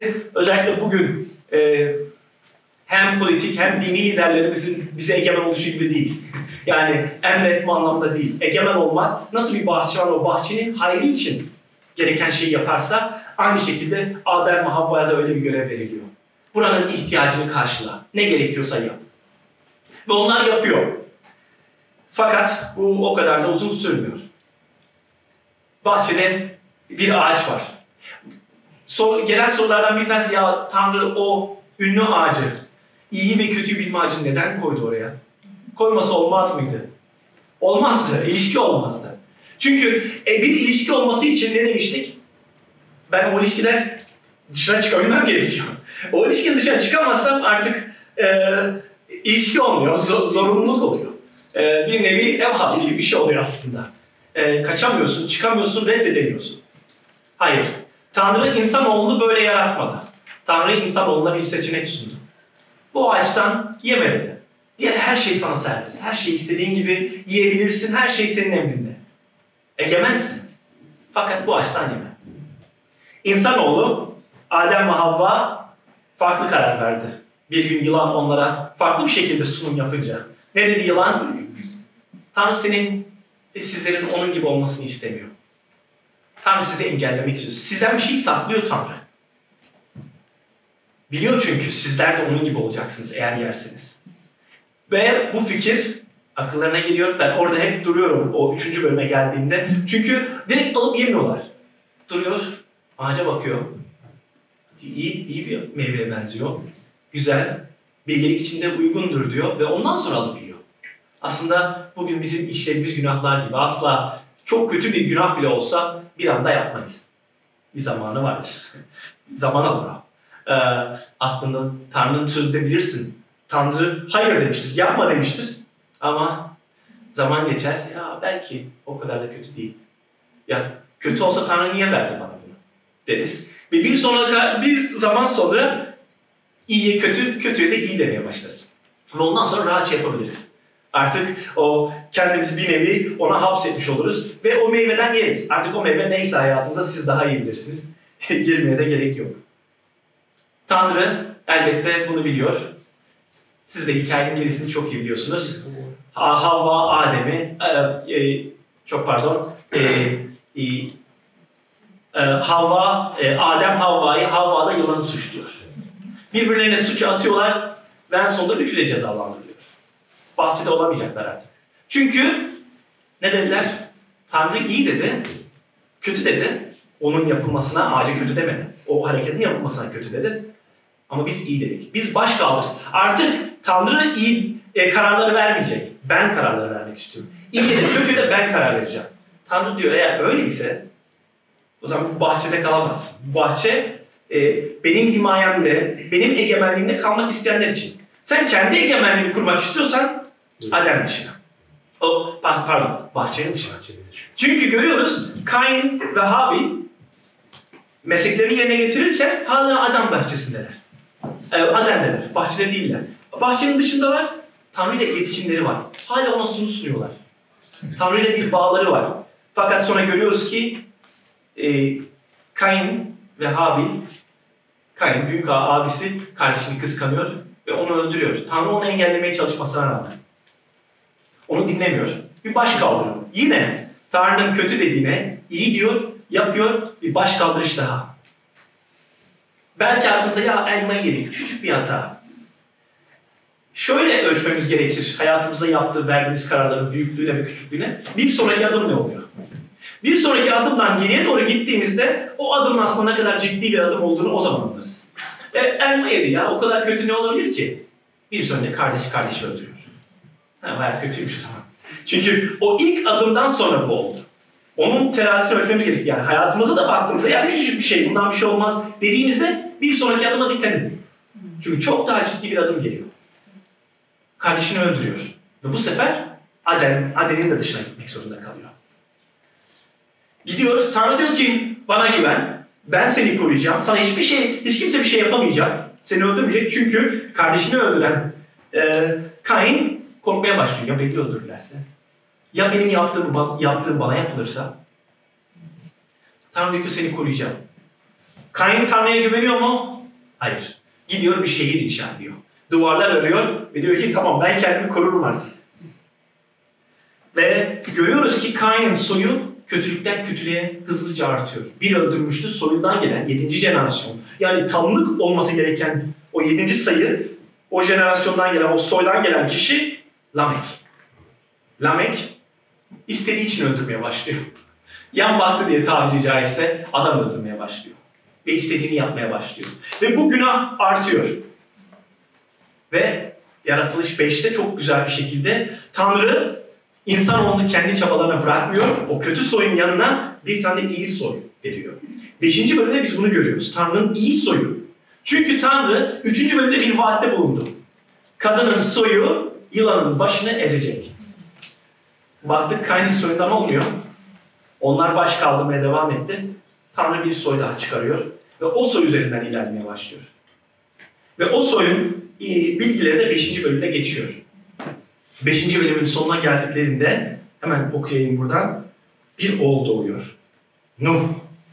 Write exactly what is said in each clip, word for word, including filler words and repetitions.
Özellikle bugün e, hem politik hem dini liderlerimizin bize egemen oluşu gibi değil. Yani emretme anlamda değil. Egemen olmak, nasıl bir bahçıvan o bahçenin hayrı için gereken şeyi yaparsa aynı şekilde Adem ve Havva'ya da öyle bir görev veriliyor. Buranın ihtiyacını karşıla. Ne gerekiyorsa yap. Ve onlar yapıyor. Fakat bu o kadar da uzun sürmüyor. Bahçede bir ağaç var. Sor, gelen sorulardan bir tanesi, ya Tanrı o ünlü ağacı, iyi ve kötüyü bilme ağacını neden koydu oraya? Koymasa olmaz mıydı? Olmazdı, ilişki olmazdı. Çünkü e, bir ilişki olması için ne demiştik? Ben o ilişkiden dışarı çıkabilmem gerekiyor. O ilişkinin dışarı çıkamazsam artık e, ilişki olmuyor, zor, zorunluluk oluyor. E, bir nevi ev hapsi gibi bir şey oluyor aslında. E, kaçamıyorsun, çıkamıyorsun, reddedemiyorsun. Hayır. Tanrı insanoğlunu böyle yaratmadı. Tanrı insanoğluna bir seçenek sundu. Bu ağaçtan yeme dedi. Diğer her şey sana serbest. Her şeyi istediğin gibi yiyebilirsin. Her şey senin emrinde. Egemensin. Fakat bu ağaçtan yeme. İnsanoğlu, Adem ve Havva farklı karar verdi. Bir gün yılan onlara farklı bir şekilde sunum yapınca. Ne dedi yılan? Tanrı senin ve sizlerin onun gibi olmasını istemiyor. Tanrı sizi engellemek istiyor. Sizden bir şey saklıyor Tanrı. Biliyor çünkü sizler de onun gibi olacaksınız eğer yerseniz. Ve bu fikir akıllarına geliyor. Ben orada hep duruyorum o üçüncü bölüme geldiğimde. Çünkü direkt alıp yemiyorlar. Duruyor, ağaca bakıyor. İyi, iyi bir meyveye benziyor. Güzel, bilgelik içinde uygundur diyor ve ondan sonra alıp yiyor. Aslında bugün bizim işlediğimiz günahlar gibi asla çok kötü bir günah bile olsa bir anda yapmayız. Bir zamanı vardır. Zaman alır o. Ee, aklında Tanrı'nın sözü bilirsin. Tanrı hayır demiştir, yapma demiştir. Ama zaman geçer, ya belki o kadar da kötü değil. Ya kötü olsa Tanrı niye verdi bana bunu deriz. Ve bir sonra bir zaman sonra iyiye kötü, kötüye de iyi demeye başlarız. Ve ondan sonra rahatça yapabiliriz. Artık o kendimizi bir nevi ona hapsetmiş oluruz ve o meyveden yeriz. Artık o meyve neyse hayatınıza siz daha iyi bilirsiniz. Girmeye de gerek yok. Tanrı elbette bunu biliyor. Siz de hikayenin gerisini çok iyi biliyorsunuz. Havva Adem'i, e, e, çok pardon, e, e, e, Havva, e, Adem Havva'yı, Havva da yılanı suçluyor. Birbirlerine suçu atıyorlar ve en sonunda üçü de cezalandırılıyor. Bahçede olamayacaklar artık. Çünkü ne dediler? Tanrı iyi dedi, kötü dedi. Onun yapılmasına, ağaca kötü demedi. O hareketin yapılmasına kötü dedi. Ama biz iyi dedik. Biz baş kaldırdık. Artık Tanrı iyi e, kararları vermeyecek. Ben kararları vermek istiyorum. İyi de kötü de ben karar vereceğim. Tanrı diyor eğer öyleyse o zaman bu bahçede kalamaz. Bu bahçe e, benim himayemde, benim egemenliğimde kalmak isteyenler için. Sen kendi egemenliğini kurmak istiyorsan Adem dışına. O, pardon, bahçenin dışına. Çünkü görüyoruz Kain ve Habil mesleklerini yerine getirirken hala Adem bahçesindeler. Adem'deler, bahçede değiller. Bahçenin dışındalar, Tanrı ile iletişimleri var. Hala ona sunu sunuyorlar. Tanrı ile bir bağları var. Fakat sonra görüyoruz ki e, Kain ve Habil, Kain büyük abisi kardeşini kıskanıyor ve onu öldürüyor. Tanrı onu engellemeye çalışmasına rağmen. Onu dinlemiyor. Bir baş kaldırıyor. Yine Tanrı'nın kötü dediğine iyi diyor, yapıyor, bir baş kaldırış daha. Belki aklınıza ya elmayı yedik, küçük bir hata. Şöyle ölçmemiz gerekir hayatımızda yaptığı, verdiğimiz kararların büyüklüğüne ve küçüklüğüne. Bir sonraki adım ne oluyor? Bir sonraki adımdan geriye doğru gittiğimizde o adımın aslında ne kadar ciddi bir adım olduğunu o zaman anlarız. E, elma yedi ya, o kadar kötü ne olabilir ki? Bir sonraki kardeş kardeşi öldürüyor. Ha, bayağı kötüymüş o zaman. Çünkü o ilk adımdan sonra bu oldu. Onun terazisini ölçmemiz gerekiyor. Yani hayatımıza da baktığımızda ya küçücük bir şey, bundan bir şey olmaz dediğimizde bir sonraki adıma dikkat edin. Çünkü çok daha ciddi bir adım geliyor. Kardeşini öldürüyor. Ve bu sefer Adem, Adem'in de dışına gitmek zorunda kalıyor. Gidiyor, Tanrı diyor ki bana güven, ben seni koruyacağım. Sana hiçbir şey, hiç kimse bir şey yapamayacak. Seni öldürmeyecek çünkü kardeşini öldüren e, Kain korkmaya başlıyor. Ya beni öldürürlerse? Ya benim yaptığım, yaptığım bana yapılırsa? Tanrı diyor ki seni koruyacağım. Kain Tanrı'ya güveniyor mu? Hayır. Gidiyor bir şehir inşa ediyor. Duvarlar örüyor ve diyor ki tamam ben kendimi korurum artık. Ve görüyoruz ki Kain'in soyu kötülükten kötülüğe hızlıca artıyor. Bir öldürmüştü, soyundan gelen yedinci jenerasyon. Yani tanrılık olması gereken o yedinci sayı, o jenerasyondan gelen, o soydan gelen kişi Lamek. Lamek istediği için öldürmeye başlıyor. Yan baktı diye tabiri caizse adam öldürmeye başlıyor. Ve istediğini yapmaya başlıyor. Ve bu günah artıyor. Ve Yaratılış beşte çok güzel bir şekilde Tanrı insanoğlunu kendi çabalarına bırakmıyor. O kötü soyun yanına bir tane iyi soy veriyor. Beşinci bölümde biz bunu görüyoruz. Tanrı'nın iyi soyu. Çünkü Tanrı üçüncü bölümde bir vaatte bulundu. Kadının soyu yılanın başını ezecek. Baktık Kain'in soyundan olmuyor. Onlar baş kaldırmaya devam etti. Tanrı bir soy daha çıkarıyor. Ve o soy üzerinden ilerlemeye başlıyor. Ve o soyun bilgileri de beşinci bölümde geçiyor. beşinci bölümün sonuna geldiklerinde, hemen okuyayım buradan, bir oğul doğuyor. Nuh.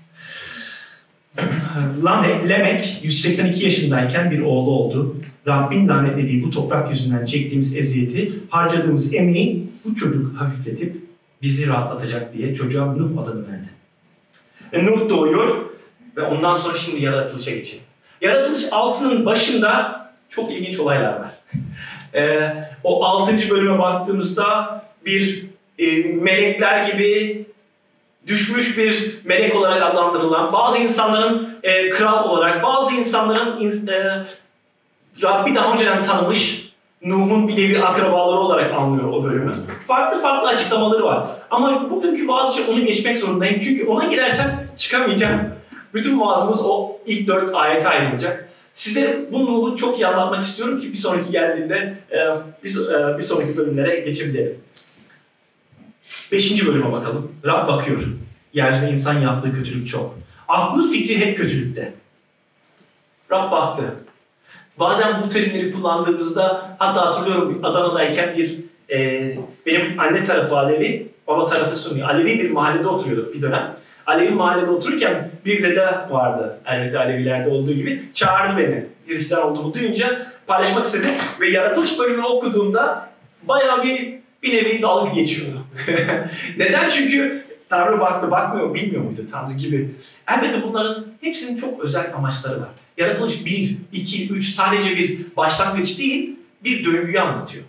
Lamek, Lemek yüz seksen iki yaşındayken bir oğlu oldu. Rabbin lanetlediği bu toprak yüzünden çektiğimiz eziyeti, harcadığımız emeği bu çocuk hafifletip bizi rahatlatacak diye çocuğa Nuh adını verdi. Ve Nuh doğuyor ve ondan sonra şimdi yaratılışa geçelim. Yaratılış altının başında çok ilginç olaylar var. Ee, o altıncı bölüme baktığımızda bir e, melekler gibi düşmüş bir melek olarak adlandırılan, bazı insanların e, kral olarak, bazı insanların e, Rabbi daha önceden tanımış, Nuh'un bir nevi akrabaları olarak anlıyor o bölümü. Farklı farklı açıklamaları var. Ama bugünkü vaazca onu geçmek zorundayım. Çünkü ona girersem çıkamayacağım. Bütün vaazımız o ilk dört ayete ayrılacak. Size bu Nuh'u çok iyi anlatmak istiyorum ki bir sonraki geldiğinde e, bir, e, bir sonraki bölümlere geçebilirim. Beşinci bölüme bakalım. Rab bakıyor. Yeryüzünde insan yaptığı kötülük çok. Aklı fikri hep kötülükte. Rab baktı. Bazen bu terimleri kullandığımızda, hatta hatırlıyorum Adana'dayken bir e, benim anne tarafı Alevi, baba tarafı Sunni. Alevi bir mahallede oturuyorduk bir dönem. Alevi mahallede otururken bir dede vardı. Elbette Alevilerde olduğu gibi. Çağırdı beni. Hristiyan olduğumu duyunca paylaşmak istedi. Ve yaratılış bölümünü okuduğumda bayağı bir bir nevi dalga geçiyordu. Neden? Çünkü Tanrı baktı, bakmıyor, bilmiyor muydu Tanrı gibi. Elbette bunların hepsinin çok özel amaçları var. Yaratılış bir, iki, üç sadece bir başlangıç değil, bir döngüyü anlatıyor.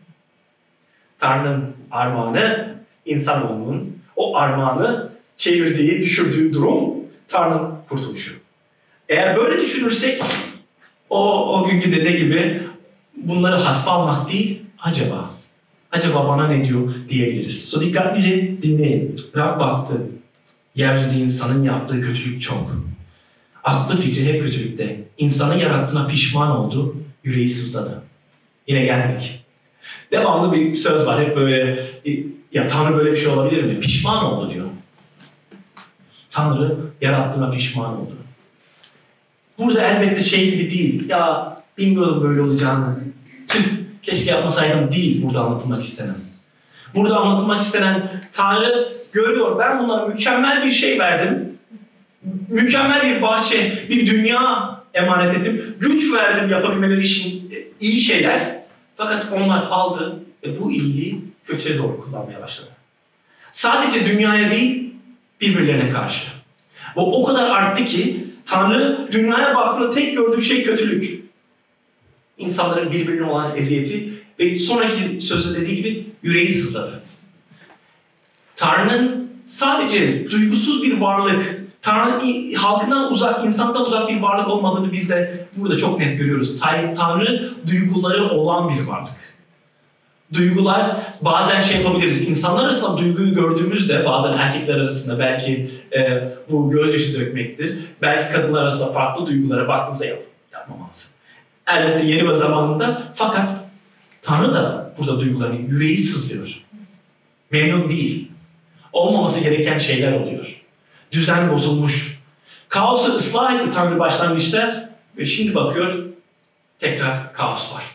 Tanrı'nın armağanı, insanoğlunun o armağanı çevirdiği, düşürdüğü durum Tanrı'nın kurtuluşu. Eğer böyle düşünürsek o, o günkü dede gibi bunları hafife almak değil, acaba acaba bana ne diyor diyebiliriz. So dikkatlice dinleyin. Rab baktı. Yeryüzünde insanın yaptığı kötülük çok. Aklı fikri hep kötülükte. İnsanı yarattığına pişman oldu. Yüreği sızladı. Yine geldik. Devamlı bir söz var. Hep böyle, ya Tanrı böyle bir şey olabilir mi? Pişman oldu diyor. Tanrı yarattığına pişman oldu. Burada elbette şey gibi değil. Ya bilmiyordum böyle olacağını. Tüh, keşke yapmasaydım değil burada anlatılmak istenen. Burada anlatılmak istenen Tanrı görüyor. Ben bunlara mükemmel bir şey verdim. Mükemmel bir bahçe, bir dünya emanet ettim. Güç verdim yapabilmeleri için iyi şeyler. Fakat onlar aldı ve bu iyiliği kötüye doğru kullanmaya başladı. Sadece dünyaya değil, birbirlerine karşı. Bu o kadar arttı ki Tanrı dünyaya baktığında tek gördüğü şey kötülük. İnsanların birbirine olan eziyeti ve sonraki sözde dediği gibi yüreği sızladı. Tanrı'nın sadece duygusuz bir varlık, Tanrı halkından uzak, insandan uzak bir varlık olmadığını biz de burada çok net görüyoruz. Tanrı duyguları olan bir varlık. Duygular bazen şey yapabiliriz. İnsanlar arasında duyguyu gördüğümüzde bazen erkekler arasında belki e, bu gözyaşı dökmektir. Belki kadınlar arasında farklı duygulara baktığımızda yap, yapmamalısın. Elbette yeri ve zamanında, fakat Tanrı da burada duygularını, yüreği sızlıyor. Memnun değil. Olmaması gereken şeyler oluyor. Düzen bozulmuş. Kaosu ıslah etti Tanrı başlangıçta ve şimdi bakıyor tekrar kaos var.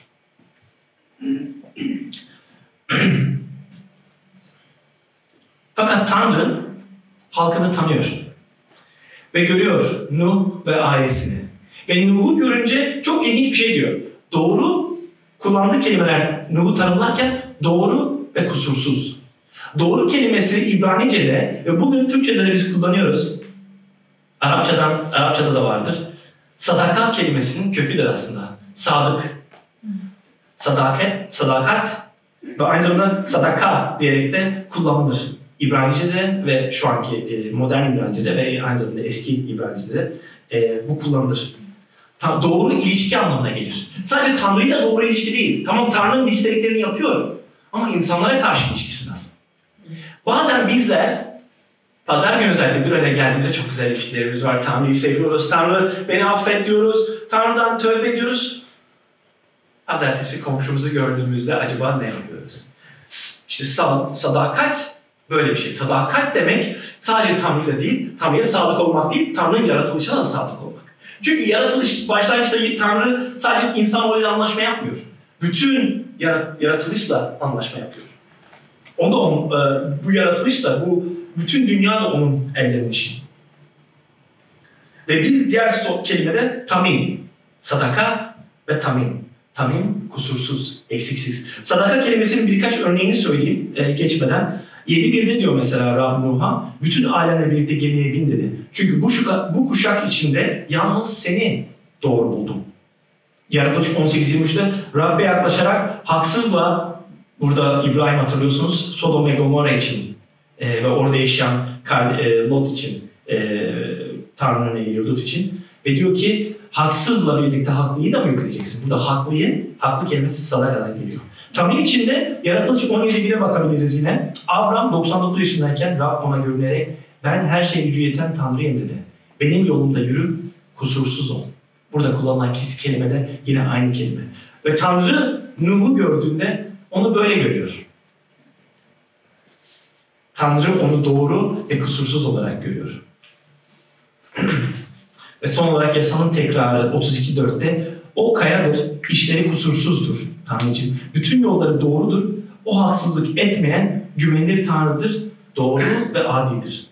Fakat Tanrı halkını tanıyor. Ve görüyor Nuh ve ailesini. Ve Nuh'u görünce çok ilginç bir şey diyor. Doğru, kullandığı kelimeler Nuh'u tanımlarken doğru ve kusursuz. Doğru kelimesi İbranice'de ve bugün Türkçe'de de biz kullanıyoruz. Arapçadan, Arapçada da vardır. Sadaka kelimesinin köküdür aslında. Sadık. Sadaket, sadakat ve aynı zamanda sadaka diyerek de kullanılır. İbranice'de ve şu anki e, modern İbranice'de ve aynı zamanda eski İbranice'de e, bu kullanılır. Ta, doğru ilişki anlamına gelir. Sadece Tanrı'yla doğru ilişki değil. Tamam, Tanrı'nın istediklerini yapıyor ama insanlara karşı ilişkisi nasıl? Bazen bizler pazar günü özellikle bir araya geldiğimizde çok güzel ilişkilerimiz var. Tanrı'yı seviyoruz. Tanrı beni affet diyoruz. Tanrı'dan tövbe ediyoruz. Pazartesi komşumuzu gördüğümüzde acaba ne yapıyoruz? İşte sadakat böyle bir şey. Sadakat demek sadece Tanrı'yla değil, Tanrı'ya sadık olmak değil, Tanrı'nın yaratılışına da sadık olmak. Çünkü yaratılış başlangıçta Tanrı sadece insanoğluyla anlaşma yapmıyor. Bütün yaratılışla anlaşma yapıyor. Onda on, bu yaratılışla, bu bütün dünya da onun ellerinin işi. Ve bir diğer kelime de tamim. Sadaka ve tamim. Tamim, kusursuz, eksiksiz. Sadaka kelimesinin birkaç örneğini söyleyeyim e, geçmeden. yedi birde diyor mesela Rab Nuh'a, bütün ailenle birlikte gemiye bin dedi. Çünkü bu, şuka, bu kuşak içinde yalnız seni doğru buldum. Yaratılış on sekiz yirmi üçte Rab'be yaklaşarak haksızla, burada İbrahim hatırlıyorsunuz, Sodom ve Gomorra için e, ve orada yaşayan e, Lot için, e, Tanrı'nın önüne geliyor Lot için. Ve diyor ki, haksızla birlikte haklıyı da mı yok edeceksin? Burada haklıyı, haklı kelimesi sadakadan geliyor. Tanrı içinde Yaratılış on yedi bire bakabiliriz yine. Avram doksan dokuz yaşındayken Rab ona görünerek, ben her şeye gücü yeten Tanrıyım dedi. Benim yolumda yürü, kusursuz ol. Burada kullanılan kelime de yine aynı kelime. Ve Tanrı Nuh'u gördüğünde onu böyle görüyor. Tanrı onu doğru ve kusursuz olarak görüyor. Ve son olarak yasanın tekrarı otuz iki dörtte o kayadır, işleri kusursuzdur Tanrıcığım. Bütün yolları doğrudur. O haksızlık etmeyen güvenilir Tanrı'dır. Doğru ve adidir.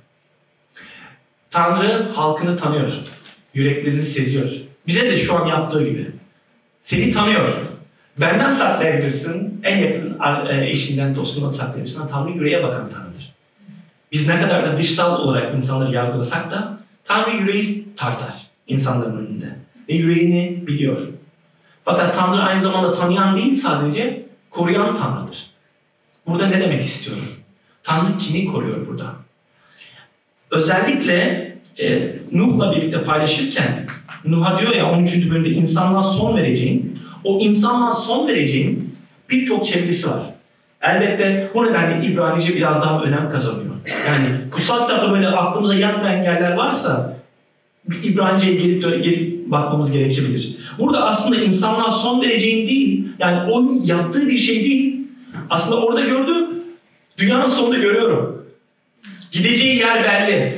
Tanrı halkını tanıyor. Yüreklerini seziyor. Bize de şu an yaptığı gibi. Seni tanıyor. Benden saklayabilirsin. En yakın eşinden, dostundan saklayabilirsin. Tanrı yüreğe bakan Tanrı'dır. Biz ne kadar da dışsal olarak insanları yargılasak da Tanrı yüreği tartar insanların önünde. Ve yüreğini biliyor. Fakat Tanrı aynı zamanda tanıyan değil, sadece koruyan Tanrı'dır. Burada ne demek istiyorum? Tanrı kimi koruyor burada? Özellikle e, Nuh'la birlikte paylaşırken Nuh'a diyor ya on üçüncü bölümde insanlığa son vereceğim. O insanlığa son vereceğim birçok çevresi var. Elbette bu nedenle İbranice biraz daha önem kazanıyor. Yani kutsal kitapta böyle aklımıza yatmayan yerler varsa İbranice'ye gelip, gelip bakmamız gerekebilir. Burada aslında insanlığa son vereceğim değil, yani onun yaptığı bir şey değil. Aslında orada gördüğüm, dünyanın sonunda görüyorum. Gideceği yer belli.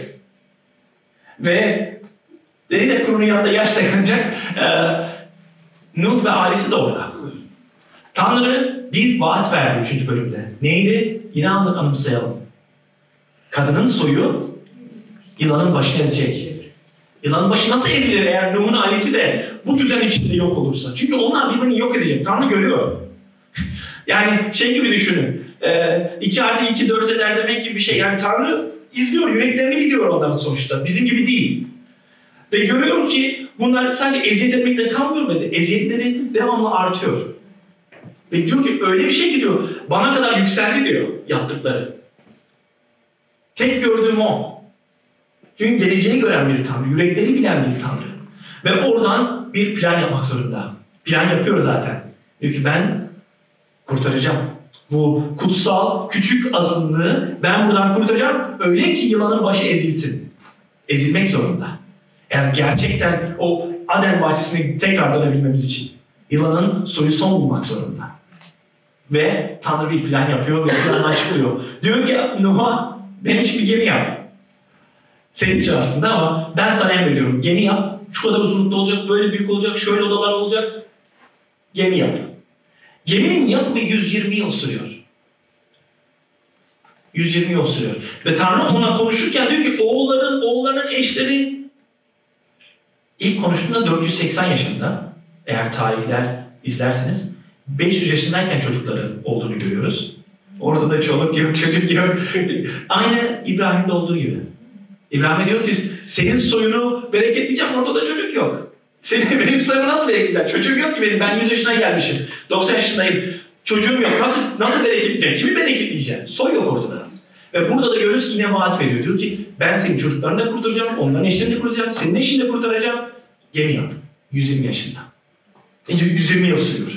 Ve deniz kurunun yanında yaş takılacak e, Nuh ve ailesi de orada. Tanrı bir vaat verdi üçüncü bölümde. Neydi? Yine anımsayalım. Kadının soyu yılanın başını ezecek. Yılanın başı nasıl ezilir eğer Nuh'un ailesi de bu düzen içinde yok olursa? Çünkü onlar birbirini yok edecek. Tanrı görüyor. Yani şey gibi düşünün. iki artı iki dört eder demek gibi bir şey. Yani Tanrı izliyor, yüreklerini biliyor onların sonuçta. Bizim gibi değil. Ve görüyor ki bunlar sadece eziyet etmekle kalmıyor ve de eziyetleri devamlı artıyor. Ve diyor ki öyle bir şey ki diyor, bana kadar yükseldi diyor yaptıkları. Tek gördüğüm o. Çünkü geleceği gören bir Tanrı, yürekleri bilen bir Tanrı. Ve oradan bir plan yapmak zorunda. Plan yapıyor zaten. Diyor ki ben kurtaracağım. Bu kutsal, küçük azınlığı ben buradan kurtaracağım. Öyle ki yılanın başı ezilsin. Ezilmek zorunda. Eğer gerçekten o Aden bahçesine tekrar dönebilmemiz için yılanın soyu son bulmak zorunda. Ve Tanrı bir plan yapıyor ve plandan çıkıyor. Diyor ki Nuh'a benim için bir gemi yap. Senin için aslında ama ben sana emrediyorum. Gemi yap. Şu kadar uzunlukta olacak, böyle büyük olacak, şöyle odalar olacak. Gemi yap. Geminin yapımı yüz yirmi yıl sürüyor. yüz yirmi yıl sürüyor. Ve Tanrı onunla konuşurken diyor ki oğulların, oğullarının eşleri ilk konuştuğunda dört yüz seksen yaşında. Eğer tarihler izlerseniz beş yüz yaşındayken çocukları olduğunu görüyoruz. Orada da çoluk yok, çocuk yok. Aynı İbrahim'de olduğu gibi. İbrahim'e diyor ki senin soyunu bereketleyeceğim, ortada çocuk yok. Senin, benim soyumu nasıl bereketleyeceğim? Çocuğum yok ki benim, ben yüz yaşına gelmişim. doksan yaşındayım. Çocuğum yok. Nasıl nasıl bereketleyeceğim? Kimi bereketleyeceğim? Soy yok ortada. Ve burada da görüyoruz ki yine vaat veriyor. Diyor ki ben senin çocuklarını da kurtaracağım, onların eşlerini de kurtaracağım, senin eşini de kurtaracağım. Gemi yap. yüz yirmi yaşında. yüz yirmi yıl sürüyor.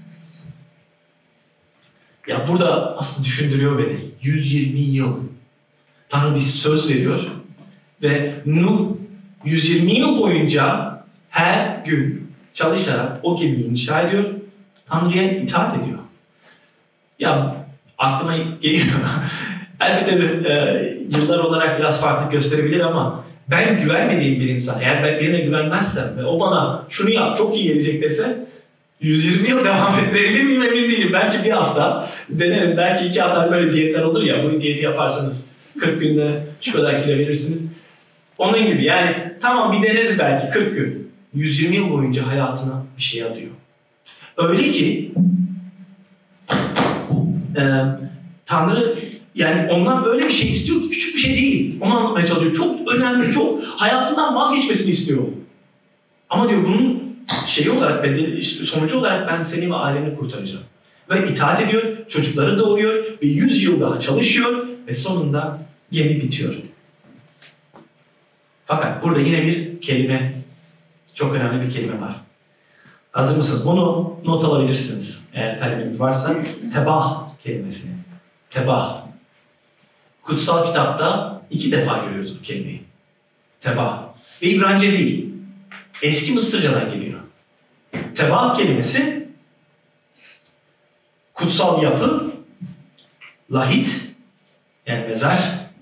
Ya burada aslında düşündürüyor beni. yüz yirmi yıl. Tanrı bir söz veriyor. Ve Nuh yüz yirmi yıl boyunca her gün çalışarak o gemiyi inşa ediyor. Tanrı'ya itaat ediyor. Ya aklıma geliyor. Elbette e, yıllar olarak biraz farklı gösterebilir ama ben güvenmediğim bir insan, eğer ben birine güvenmezsem ve o bana şunu yap çok iyi gelecek dese yüz yirmi yıl devam ettirebilir miyim emin değilim. Belki bir hafta denerim. Belki iki hafta böyle diyetler olur ya. Bu diyeti yaparsanız kırk günde şu kadar kilo verirsiniz. Onun gibi yani tamam bir deneriz belki kırk gün. yüz yirmi yıl boyunca hayatına bir şey adıyor. Öyle ki e, Tanrı yani ondan öyle bir şey istiyor ki küçük bir şey değil. Onu anlatmaya çalışıyor. Çok önemli, çok hayatından vazgeçmesini istiyor. Ama diyor bunun şeyi olarak, bedeli, sonucu olarak ben seni ve aileni kurtaracağım. Ve itaat ediyor, çocukları doğuyor ve yüz yıl daha çalışıyor ve sonunda gemi bitiyor. Fakat burada yine bir kelime, çok önemli bir kelime var. Hazır mısınız? Bunu not alabilirsiniz. Eğer kaleminiz varsa tebah kelimesini. Tebah. Kutsal kitapta iki defa görüyoruz bu kelimeyi. Tebah. Ve İbranice değil. Eski Mısırcadan geliyor. Tebah kelimesi kutsal yapı, lahit yani mezar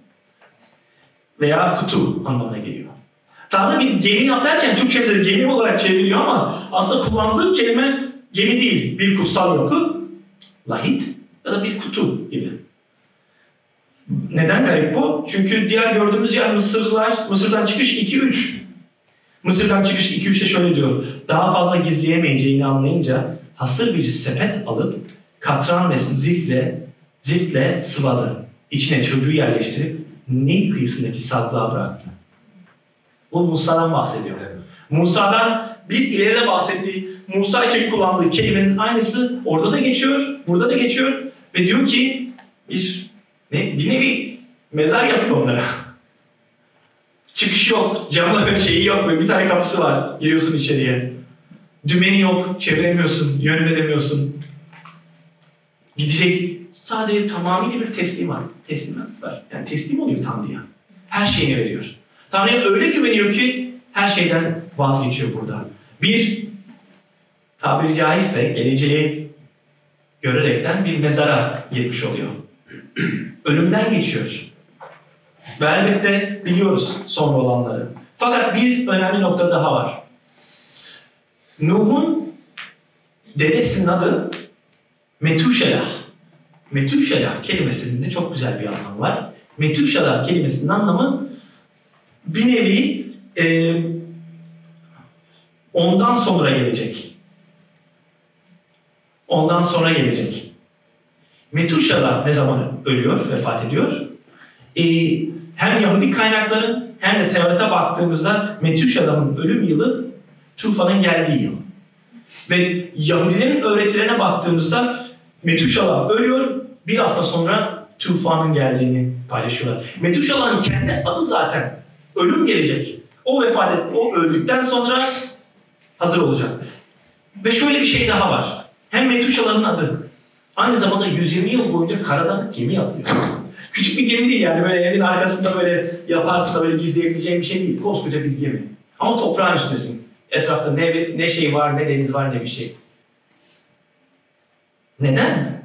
veya kutu anlamına geliyor. Tanrı bir gemi yap derken Türkçe'de gemi olarak çevriliyor ama aslında kullandığı kelime gemi değil. Bir kutsal yapı, lahit ya da bir kutu gibi. Neden garip bu? Çünkü diğer gördüğümüz yer Mısırlılar, Mısır'dan çıkış iki üç. Mısır'dan çıkış iki üçte şöyle diyor. Daha fazla gizleyemeyeceğini anlayınca hasır bir sepet alıp katran ve zifle, zifle sıvadı. İçine çocuğu yerleştirip Nil kıyısındaki sazlığa bıraktı. Bu Musa'dan bahsediyor. Musa'dan bir ileride bahsettiği, Musa için kullandığı kelimenin aynısı orada da geçiyor, burada da geçiyor ve diyor ki bir, ne, bir nevi mezar yapıyor onlara. Çıkış yok, camı şeyi yok ve bir tane kapısı var. Giriyorsun içeriye. Dümeni yok, çeviremiyorsun, yön veremiyorsun. Gidecek sadece tamamıyla bir teslimat. Teslimat var. Yani teslim oluyor Tanrı'ya. Her şeyini veriyor. Tanrı'ya öyle güveniyor ki her şeyden vazgeçiyor burada. Bir, tabiri caizse geleceği görerekten bir mezara girmiş oluyor. Ölümden geçiyor. Ve elbette biliyoruz sonra olanları. Fakat bir önemli nokta daha var. Nuh'un dedesinin adı Metuşelah. Metuşelah kelimesinin de çok güzel bir anlamı var. Metuşelah kelimesinin anlamı bir nevi e, ondan sonra gelecek. Ondan sonra gelecek. Metuşelah ne zaman ölüyor, vefat ediyor? E, hem Yahudi kaynakların hem de Tevrat'a baktığımızda Metuşelah'ın ölüm yılı tufanın geldiği yıl. Ve Yahudilerin öğretilerine baktığımızda Metuşelah ölüyor, bir hafta sonra tufanın geldiğini paylaşıyorlar. Metuşelah'ın kendi adı zaten ölüm gelecek. O vefat etti, o öldükten sonra hazır olacak. Ve şöyle bir şey daha var. Hem Metuşelah'ın adı aynı zamanda yüz yirmi yıl boyunca karada gemi yapıyor. Küçük bir gemi değil yani böyle evin arkasında böyle yaparsın da böyle gizleyebileceğin bir şey değil. Koskoca bir gemi. Ama toprağın üstündesin. Etrafta ne, ne şey var, ne deniz var, ne bir şey. Neden?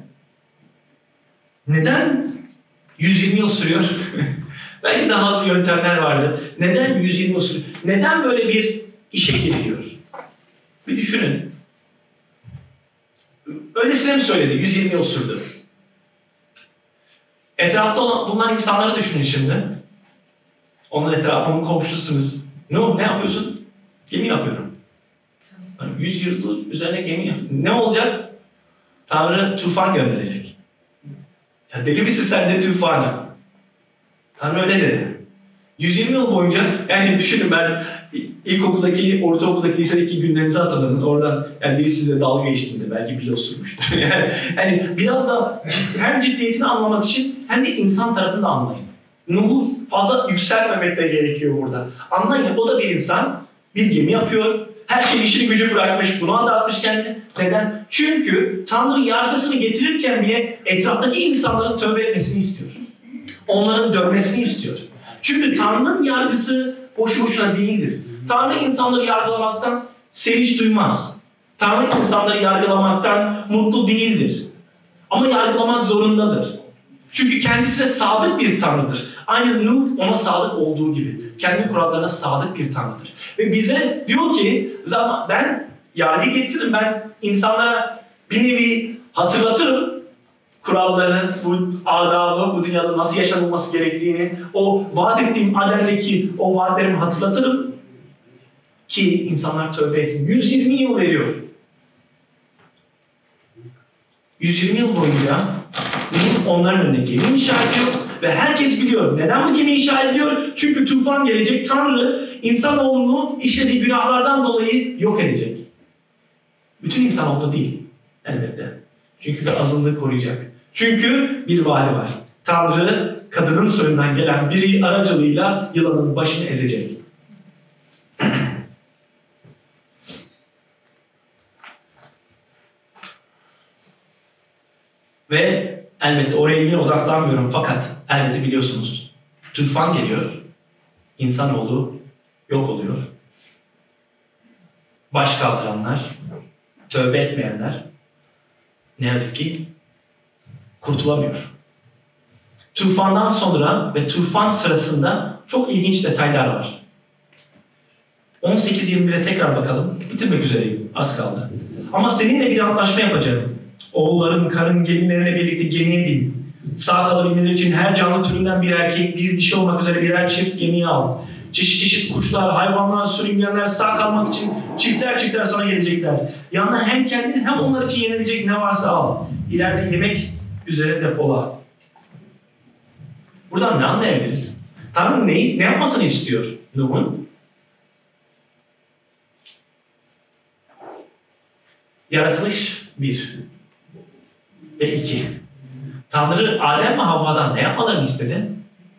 Neden yüz yirmi yıl sürüyor? Belki daha az yöntemler vardı. Neden yüz yirmi yıl sürüyor? Neden böyle bir işe giriliyor? Bir düşünün. Öylesine mi söyledi? yüz yirmi yıl sürdü. Etrafta olan, bulunan insanları düşünün şimdi. Onun etrafı, onun komşusunuz. Ne o? Ne yapıyorsun? Gemi yapıyorum. Yani yüz yıl üzerine gemi yap. Ne olacak? Tanrı tufan gönderecek. Ya deli misin sen de tufanı? Tanrı öyle dedi. yüz yirmi yıl boyunca, yani düşünün, ben ilkokuldaki, ortaokuldaki, lisedeki günlerinizi hatırlayın. Oradan yani biri size dalga geçtiğinde belki pilot sürmüştür. yani, yani biraz da hem ciddiyetini anlamak için hem de insan tarafını da anlayın. Nuh'u fazla yükseltmemek de gerekiyor burada. Anlayın, o da bir insan, bir gemi yapıyor. Her şey işini gücü bırakmış, buna adatmış kendini. Neden? Çünkü Tanrı yargısını getirirken bile etraftaki insanların tövbe etmesini istiyor. Onların dönmesini istiyor. Çünkü Tanrı'nın yargısı boşu boşuna değildir. Tanrı insanları yargılamaktan sevinç duymaz. Tanrı insanları yargılamaktan mutlu değildir. Ama yargılamak zorundadır. Çünkü kendisi de sadık bir Tanrı'dır. Aynı Nuh ona sadık olduğu gibi. Kendi kurallarına sadık bir Tanrı'dır. Ve bize diyor ki ben yargı getiririm, ben insanlara bir nevi hatırlatırım kuralları, bu adabı, bu dünyada nasıl yaşanılması gerektiğini, o vaat ettiğim Aden'deki o vaatlerimi hatırlatırım ki insanlar tövbe etsin. yüz yirmi yıl veriyor. yüz yirmi yıl boyunca onların önüne gemi inşa ediyor ve herkes biliyor. Neden bu gemi inşa ediyor? Çünkü tufan gelecek. Tanrı insanoğlunu işlediği günahlardan dolayı yok edecek. Bütün insanoğlu değil elbette. Çünkü de azınlığı koruyacak. Çünkü bir vaadi var. Tanrı kadının soyundan gelen biri aracılığıyla yılanın başını ezecek. Ve elbette oraya yine odaklanmıyorum fakat elbette biliyorsunuz. Tufan geliyor. İnsanoğlu yok oluyor. Baş kaldıranlar, tövbe etmeyenler ne yazık ki kurtulamıyor. Tufandan sonra ve tufan sırasında çok ilginç detaylar var. on sekiz yirmi bire tekrar bakalım. Bitirmek üzereyim. Az kaldı. Ama seninle bir antlaşma yapacağım. Oğulların, karın, gelinlerine birlikte gemiye bin. Sağ kalabilmeleri için her canlı türünden bir erkek, bir dişi olmak üzere birer çift gemiye al. Çeşit çeşit kuşlar, hayvanlar, sürüngenler sağ kalmak için çiftler çiftler sana gelecekler. Yanına hem kendin hem onlar için yenilecek ne varsa al. İleride yemek üzere depola. Buradan ne anlayabiliriz? Tanrı ne, ne yapmasını istiyor Nuh'un? Yaratılış bir ve iki. Tanrı Adem ve Havva'dan ne yapmalarını istedi?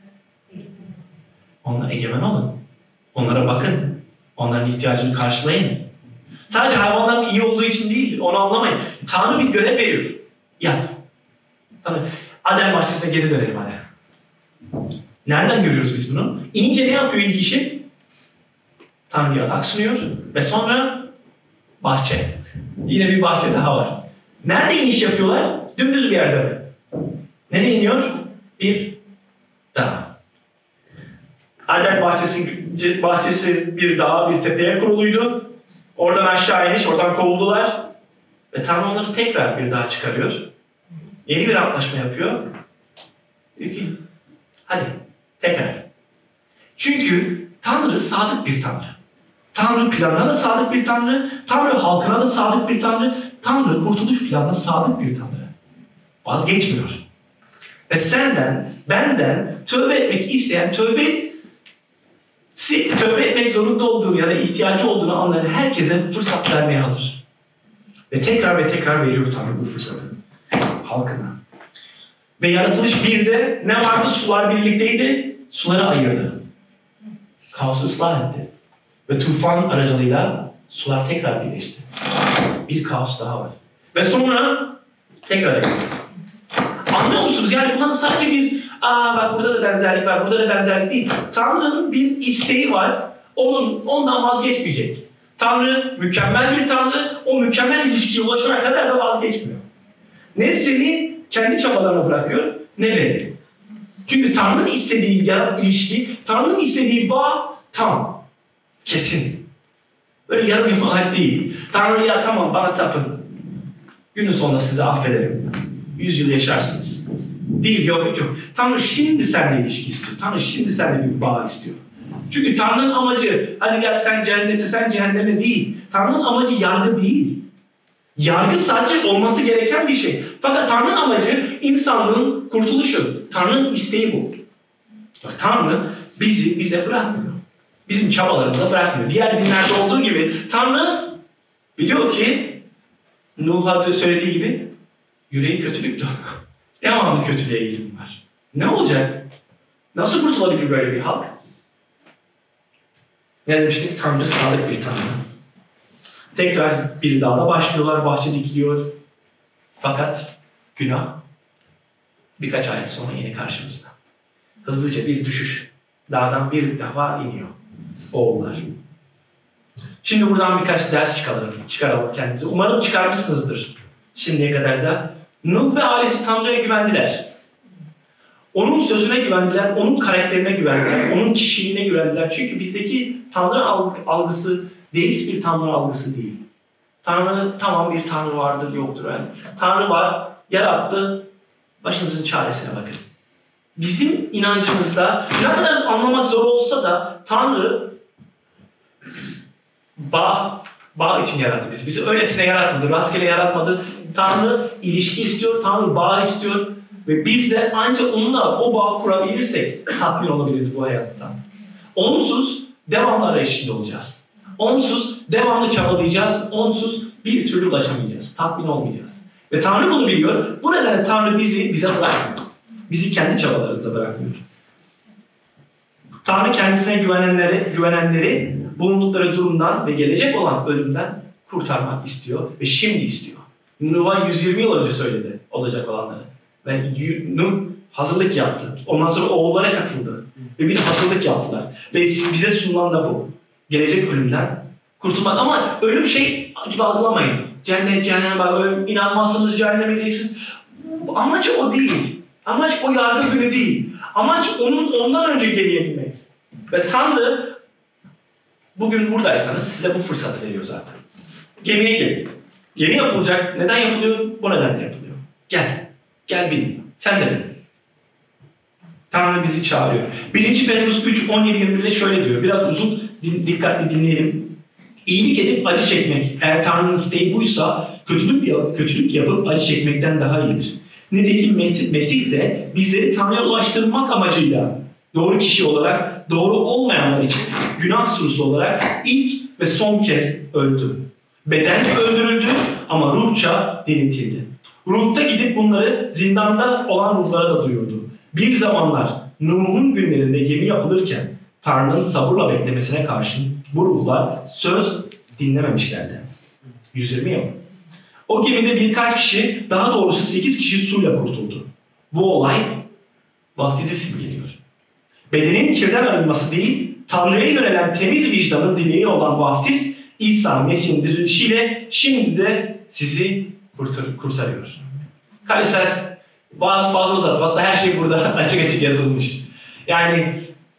Onlara egemen olun. Onlara bakın. Onların ihtiyacını karşılayın. Sadece hayvanların iyi olduğu için değil, onu anlamayın. Tanrı bir görev veriyor. Yap. Tanrı. Adem bahçesine geri dönelim hadi. Nereden görüyoruz biz bunu? İnince ne yapıyor ilk işi? Tanrı'ya adak sunuyor ve sonra bahçe. Yine bir bahçe daha var. Nerede iniş yapıyorlar? Dümdüz bir yerde mi? Nereye iniyor? Bir dağ. Adem bahçesi, bahçesi bir dağa, bir tepeye kuruluydu. Oradan aşağı iniş, oradan kovuldular. Ve Tanrı onları tekrar bir dağa çıkarıyor. Yeni bir antlaşma yapıyor. Diyor ki, hadi tekrar. Çünkü Tanrı sadık bir Tanrı. Tanrı planına da sadık bir Tanrı. Tanrı halkına da sadık bir Tanrı. Tanrı kurtuluş planına sadık bir Tanrı. Vazgeçmiyor. Ve senden, benden tövbe etmek isteyen, tövbe tövbe etmek zorunda olduğunu ya da ihtiyacı olduğunu anlayan herkese fırsat vermeye hazır. Ve tekrar ve tekrar veriyor Tanrı bu fırsatı halkına. Ve yaratılış birde ne vardı? Sular birlikteydi. Suları ayırdı. Kaosu ıslah etti. Ve tufan aracılığıyla sular tekrar birleşti. Bir kaos daha var. Ve sonra tekrar ayırdı. Anlıyor musunuz? Yani bunların sadece bir, aa bak burada da benzerlik var, burada da benzerlik değil. Tanrı'nın bir isteği var. Onun, ondan vazgeçmeyecek. Tanrı mükemmel bir Tanrı. O mükemmel ilişkiye ulaşana kadar da vazgeçmiyor. Ne seni kendi çabalarına bırakıyor, ne beni. Çünkü Tanrı'nın istediği yarat ilişki, Tanrı'nın istediği bağ tam, kesin. Böyle yarım yamalak değil. Tanrı ya tamam bana tapın. Günün sonunda sizi affederim. Yüz yıl yaşarsınız. Değil, yok yok. Tanrı şimdi seninle ilişki istiyor. Tanrı şimdi seninle bir bağ istiyor. Çünkü Tanrı'nın amacı, hadi gel sen cennete, sen cehenneme değil. Tanrı'nın amacı yargı değil. Yargı sadece olması gereken bir şey. Fakat Tanrı'nın amacı insanlığın kurtuluşu. Tanrı'nın isteği bu. Bak, Tanrı bizi bize bırakmıyor. Bizim çabalarımıza bırakmıyor. Diğer dinlerde olduğu gibi Tanrı biliyor ki Nuh'a söylediği gibi yüreği kötülük dolu. Devamlı kötülüğe eğilim var. Ne olacak? Nasıl kurtulabilir böyle bir halk? Ne demiştik? Tanrı sadık bir Tanrı. Tekrar bir dağda başlıyorlar, bahçe dikiliyor. Fakat günah birkaç ay sonra yine karşımızda. Hızlıca bir düşüş. Dağdan bir defa iniyor oğullar. Şimdi buradan birkaç ders çıkaralım, çıkaralım kendimize. Umarım çıkarmışsınızdır. Şimdiye kadar da Nuh ve ailesi Tanrı'ya güvendiler. Onun sözüne güvendiler, onun karakterine güvendiler, onun kişiliğine güvendiler. Çünkü bizdeki Tanrı algısı deist bir Tanrı algısı değil. Tanrı, tamam bir Tanrı vardır, yoktur. Yani Tanrı var, yarattı, başınızın çaresine bakın. Bizim inancımızda ne kadar anlamak zor olsa da Tanrı bağ, bağ için yarattı bizi. Bizi öylesine yaratmadı, rastgele yaratmadı. Tanrı ilişki istiyor, Tanrı bağ istiyor. Ve biz de ancak onunla o bağı kurabilirsek tatmin olabiliriz bu hayattan. Onsuz devamlı arayışında olacağız. Onsuz devamlı çabalayacağız. Onsuz bir türlü ulaşamayacağız. Tatmin olmayacağız. Ve Tanrı bunu biliyor. Bu nedenle Tanrı bizi bize bırakmıyor. Bizi kendi çabalarımıza bırakmıyor. Tanrı kendisine güvenenleri, güvenenleri bulundukları durumdan ve gelecek olan ölümden kurtarmak istiyor ve şimdi istiyor. Nuh'a yüz yirmi yıl önce söyledi olacak olanları. Ve Nuh hazırlık yaptı. Ondan sonra oğullara katıldı. Ve bir hazırlık yaptılar. Ve bize sunulan da bu. Gelecek ölümden kurtulmak. Ama ölüm şey gibi algılamayın. Cennet, cehennem, bak ölüm, inanmazsanız cehenneme gideceksiniz. Amaç o değil. Amaç o yargı günü değil. Amaç onun ondan önce geriye binmek. Ve Tanrı bugün buradaysanız size bu fırsatı veriyor zaten. Gemiye gelin. Gemi yapılacak. Neden yapılıyor? Bu nedenle yapılıyor. Gel. Gel bin. Sen de bin. Tanrı bizi çağırıyor. birinci Petrus üç on yedi yirmi bir'de şöyle diyor. Biraz uzun, dikkatli dinleyelim. İyilik edip acı çekmek, eğer Tanrı'nın isteği buysa, kötülük, yap, kötülük yapıp acı çekmekten daha iyidir. Nitekim Mesih de bizleri Tanrı'ya ulaştırmak amacıyla doğru kişi olarak, doğru olmayanlar için günah sürüsü olarak ilk ve son kez öldü. Beden öldürüldü ama ruhça diriltildi. Ruhta gidip bunları zindanda olan ruhlara da duyurdu. Bir zamanlar Nuh'un günlerinde gemi yapılırken Tanrı'nın sabırla beklemesine karşın bu ruhlar söz dinlememişlerdi. yüz yirmi yıl. O gemide birkaç kişi, daha doğrusu sekiz kişi suyla kurtuldu. Bu olay vaftizi simgeliyor. Bedenin kirden arınması değil, Tanrı'ya yönelen temiz vicdanın dileği olan vaftiz, İsa Mesih'in dirilişiyle şimdi de sizi kurtar kurtarıyor. Kardeşler, bazı fazla uzatma. Aslında her şey burada açık açık yazılmış. Yani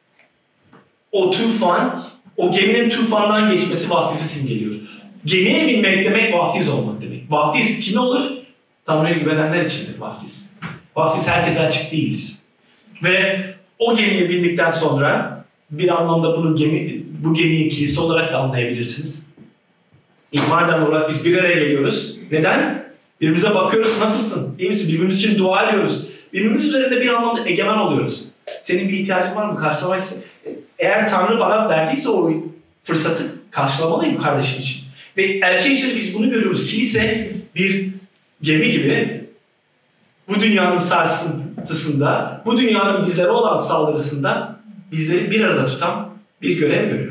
o tufan, o geminin tufandan geçmesi vaftizi simgeliyor. Gemiye binmek demek vaftiz olmak demek. Vaftiz kime olur? Tanrı'ya güvenenler içindir vaftiz. Vaftiz herkese açık değildir. Ve o gemiye bindikten sonra bir anlamda bunu gemi, bu gemiyi kilise olarak da anlayabilirsiniz. İmandan olarak biz bir araya geliyoruz. Neden? Birbirimize bakıyoruz, nasılsın? İyi misin? Birbirimiz için dua ediyoruz. Birbirimiz üzerinde bir anlamda egemen oluyoruz. Senin bir ihtiyacın var mı? Karşılamak istedim. Eğer Tanrı bana verdiyse o fırsatı karşılamalıyım kardeşim için. Ve elçi işleri biz bunu görüyoruz. Kilise bir gemi gibi bu dünyanın sarsıntısında, bu dünyanın bizlere olan saldırısında bizleri bir arada tutan bir görev görüyor.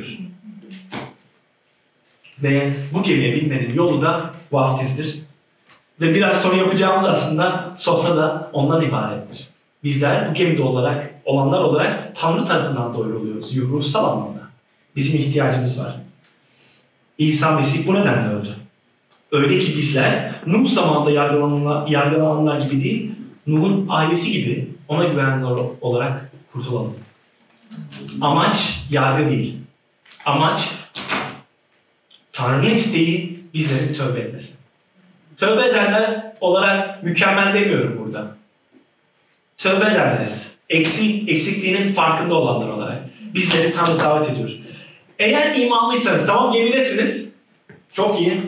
Ve bu gemiye binmenin yolu da vaftizdir. Ve biraz sonra yapacağımız aslında sofra da ondan ibarettir. Bizler bu gemide olarak, olanlar olarak Tanrı tarafından doyuruluyoruz. Ruhsal anlamda. Bizim ihtiyacımız var. İsa Mesih bu nedenle öldü. Öyle ki bizler Nuh zamanında yargılananlar, yargılananlar gibi değil, Nuh'un ailesi gibi ona güvenenler olarak kurtulalım. Amaç yargı değil. Amaç Tanrı'nın isteği bizlerin tövbe etmesi. Tövbe edenler olarak mükemmel demiyorum burada. tövbe edenleriz. Eksik, eksikliğinin farkında olanlar olarak bizleri Tanrı davet ediyor. Eğer imanlıysanız, tamam gemidesiniz, çok iyi.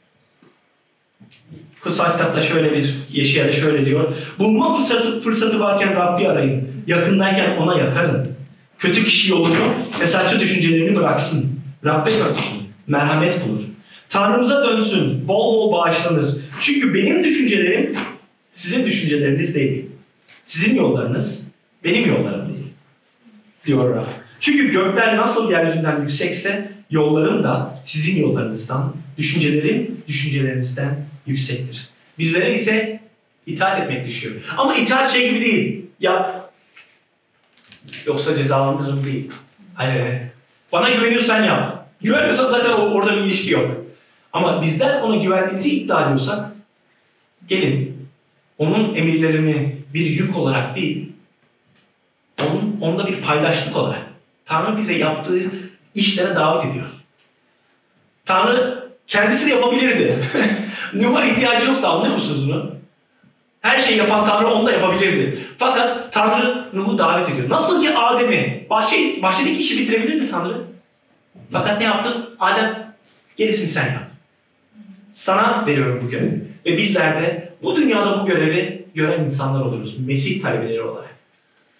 Kutsal kitapta şöyle bir, Yeşil'de şöyle diyor. Bulma fırsatı, fırsatı varken Rabbi arayın. Yakındayken ona yakarın. Kötü kişi yolunu, fesatçı düşüncelerini bıraksın. Rabbe dönsün. Merhamet bulur. Tanrımıza dönsün. Bol bol bağışlanır. Çünkü benim düşüncelerim sizin düşünceleriniz değil. Sizin yollarınız benim yollarım değil. Diyor Rab. Çünkü gökler nasıl yeryüzünden yüksekse yollarım da sizin yollarınızdan, düşüncelerim düşüncelerinizden yüksektir. Bizlere ise itaat etmek düşüyor. Ama itaat şey gibi değil. Yap. Yoksa cezalandırırım değil. Hayır. Bana güveniyorsan yap. Güvenmiyorsan zaten orada bir ilişki yok. Ama bizler ona güvendiğimizi iddia ediyorsak gelin onun emirlerini bir yük olarak değil, onun, onda bir paydaşlık olarak Tanrı bize yaptığı işlere davet ediyor. Tanrı kendisi de yapabilirdi. Nuh'a ihtiyacı yoktu, anlıyor musunuz bunu? Her şeyi yapan Tanrı onu da yapabilirdi. Fakat Tanrı Nuh'u davet ediyor. Nasıl ki Adem'i, bahçe, bahçedeki işi bitirebilirdi Tanrı. Fakat ne yaptı? Adem, gerisini sen yap. Sana veriyorum bu görevi. Ve bizler de bu dünyada bu görevi gören insanlar oluruz. Mesih talebeleri olarak.